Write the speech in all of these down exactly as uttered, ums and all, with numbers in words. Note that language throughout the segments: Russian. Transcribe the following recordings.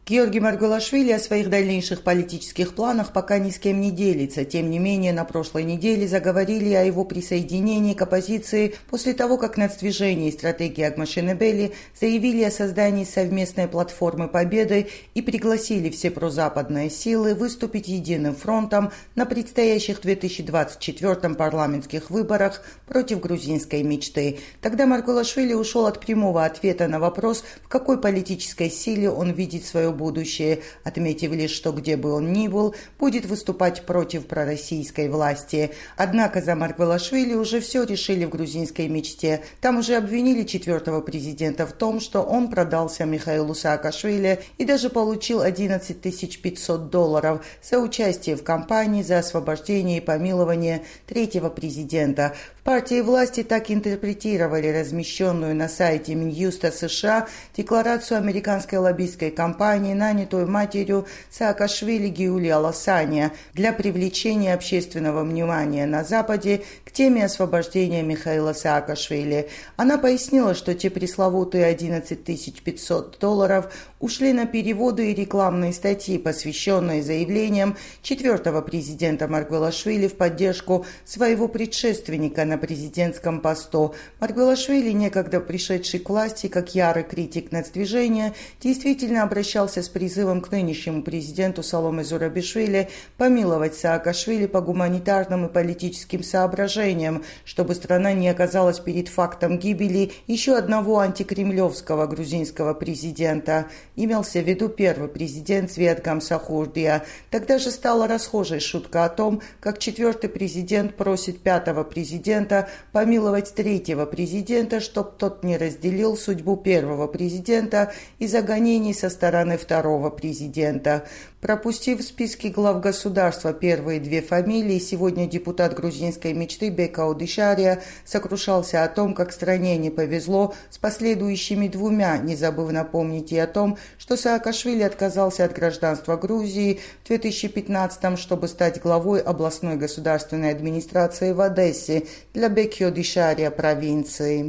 Георгий Маргулашвили о своих дальнейших политических планах пока ни с кем не делится. Тем не менее, на прошлой неделе заговорили о его присоединении к оппозиции после того, как нацдвижение и стратегия Агмашенебели заявили о создании совместной платформы победы и пригласили все прозападные силы выступить единым фронтом на предстоящих в две тысячи двадцать четвёртом парламентских выборах против грузинской мечты. Тогда Маргулашвили ушел от прямого ответа на вопрос, в какой политической силе он видит свое будущее, отметив лишь, что где бы он ни был, будет выступать против пророссийской власти. Однако за Маргулашвили уже все решили в грузинской мечте. Там уже обвинили четвертого президента в том, что он продался Михаилу Саакашвили и даже получил одиннадцать тысяч пятьсот долларов за участие в кампании за освобождение и помилование третьего президента. В партии власти так интерпретировали размещенную на сайте Минюста США декларацию американской лоббистской компании, нанятую матерью Саакашвили Гиули Аласания для привлечения общественного внимания на Западе к теме освобождения Михаила Саакашвили. Она пояснила, что те пресловутые одиннадцать тысяч пятьсот долларов ушли на переводы и рекламные статьи, посвященные заявлениям четвертого президента Маргулашвили в поддержку своего предшественника на президентском посту. Маргулашвили, некогда пришедший к власти как ярый критик нацдвижения, действительно обращался с призывом к нынешнему президенту Саломе Зурабишвили помиловать Саакашвили по гуманитарным и политическим соображениям, чтобы страна не оказалась перед фактом гибели еще одного антикремлевского грузинского президента. Имелся в виду первый президент Зиад Гамсахурдия. Тогда же стала расхожей шутка о том, как четвертый президент просит пятого президента помиловать третьего президента, чтоб тот не разделил судьбу первого президента из-за гонений со стороны второго президента. Пропустив в списке глав государства первые две фамилии, сегодня депутат грузинской мечты Бека Одишария сокрушался о том, как стране не повезло с последующими двумя, не забыв напомнить и о том, что Саакашвили отказался от гражданства Грузии в две тысячи пятнадцатом, чтобы стать главой областной государственной администрации в Одессе для Беки Одишария провинции.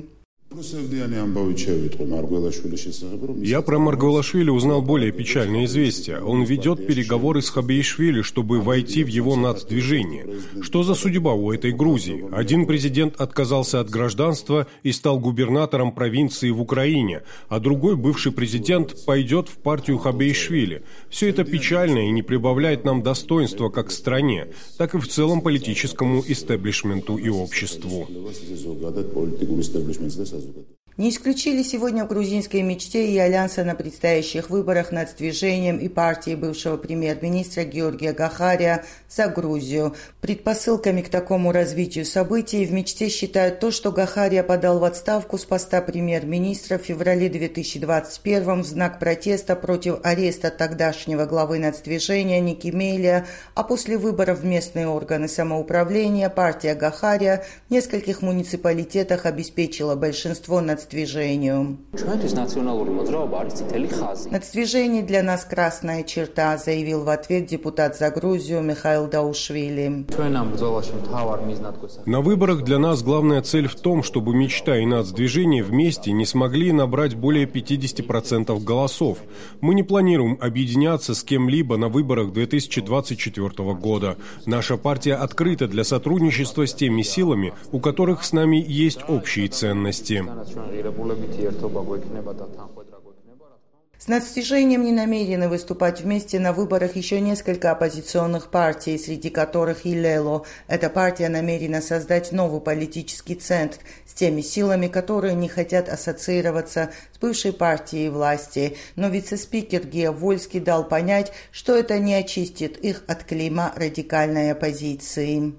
Я про Маргулашвили узнал более печальное известие. Он ведет переговоры с Хабеишвили, чтобы войти в его нацдвижение. Что за судьба у этой Грузии? Один президент отказался от гражданства и стал губернатором провинции в Украине, а другой, бывший президент, пойдет в партию Хабеишвили. Все это печально и не прибавляет нам достоинства как стране, так и в целом политическому истеблишменту и обществу. Не исключили сегодня в грузинской мечте и альянса на предстоящих выборах нацдвижением и партии бывшего премьер-министра Георгия Гахария за Грузию. Предпосылками к такому развитию событий в мечте считают то, что Гахария подал в отставку с поста премьер-министра в феврале две тысячи двадцать первом в знак протеста против ареста тогдашнего главы нацдвижения Ники Мейлия, а после выборов в местные органы самоуправления партия Гахария в нескольких муниципалитетах обеспечила большинство нацдвижению. Нацдвижение для нас красная черта, заявил в ответ депутат за Грузию Михаил Даушвили. На выборах для нас главная цель в том, чтобы мечта и нацдвижение вместе не смогли набрать более пятидесяти процентов голосов. Мы не планируем объединяться с кем-либо на выборах две тысячи двадцать четвёртого года. Наша партия открыта для сотрудничества с теми силами, у которых с нами есть общие ценности. С нацдвижением не намерены выступать вместе на выборах еще несколько оппозиционных партий, среди которых и Лело. Эта партия намерена создать новый политический центр с теми силами, которые не хотят ассоциироваться с бывшей партией власти. Но вице-спикер Гео Вольский дал понять, что это не очистит их от клейма радикальной оппозиции.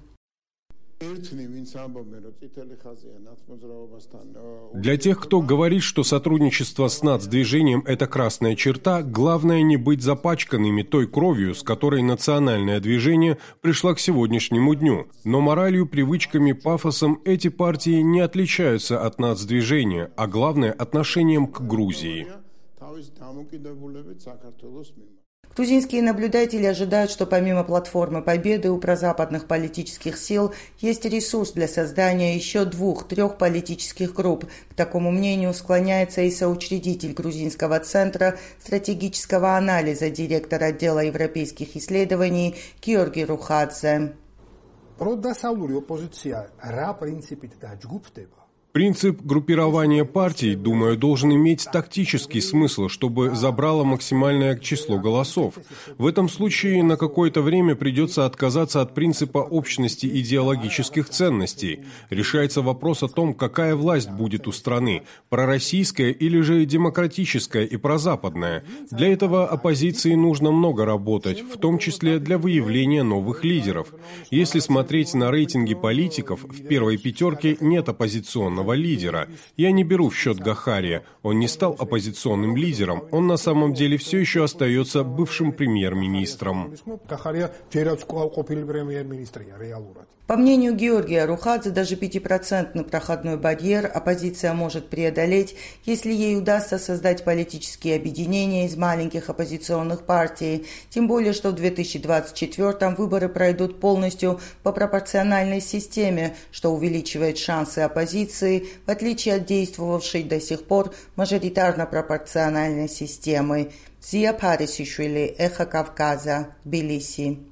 Для тех, кто говорит, что сотрудничество с нацдвижением – это красная черта, главное не быть запачканными той кровью, с которой национальное движение пришло к сегодняшнему дню. Но моралью, привычками, пафосом эти партии не отличаются от нацдвижения, а главное – отношением к Грузии. Грузинские наблюдатели ожидают, что помимо платформы Победы у прозападных политических сил есть ресурс для создания еще двух-трех политических групп. К такому мнению склоняется и соучредитель Грузинского центра стратегического анализа, директор отдела европейских исследований Георгий Рухадзе. Принцип группирования партий, думаю, должен иметь тактический смысл, чтобы забрало максимальное число голосов. В этом случае на какое-то время придется отказаться от принципа общности идеологических ценностей. Решается вопрос о том, какая власть будет у страны, пророссийская или же демократическая и прозападная. Для этого оппозиции нужно много работать, в том числе для выявления новых лидеров. Если смотреть на рейтинги политиков, в первой пятерке нет оппозиционного лидера. Я не беру в счет Гахария. Он не стал оппозиционным лидером. Он на самом деле все еще остается бывшим премьер-министром. По мнению Георгия Рухадзе, даже пятипроцентный проходной барьер оппозиция может преодолеть, если ей удастся создать политические объединения из маленьких оппозиционных партий. Тем более, что в две тысячи двадцать четвёртом выборы пройдут полностью по пропорциональной системе, что увеличивает шансы оппозиции, в отличие от действовавшей до сих пор мажоритарно-пропорциональной системы. Зия Парисишвили, Эхо Кавказа, Тбилиси.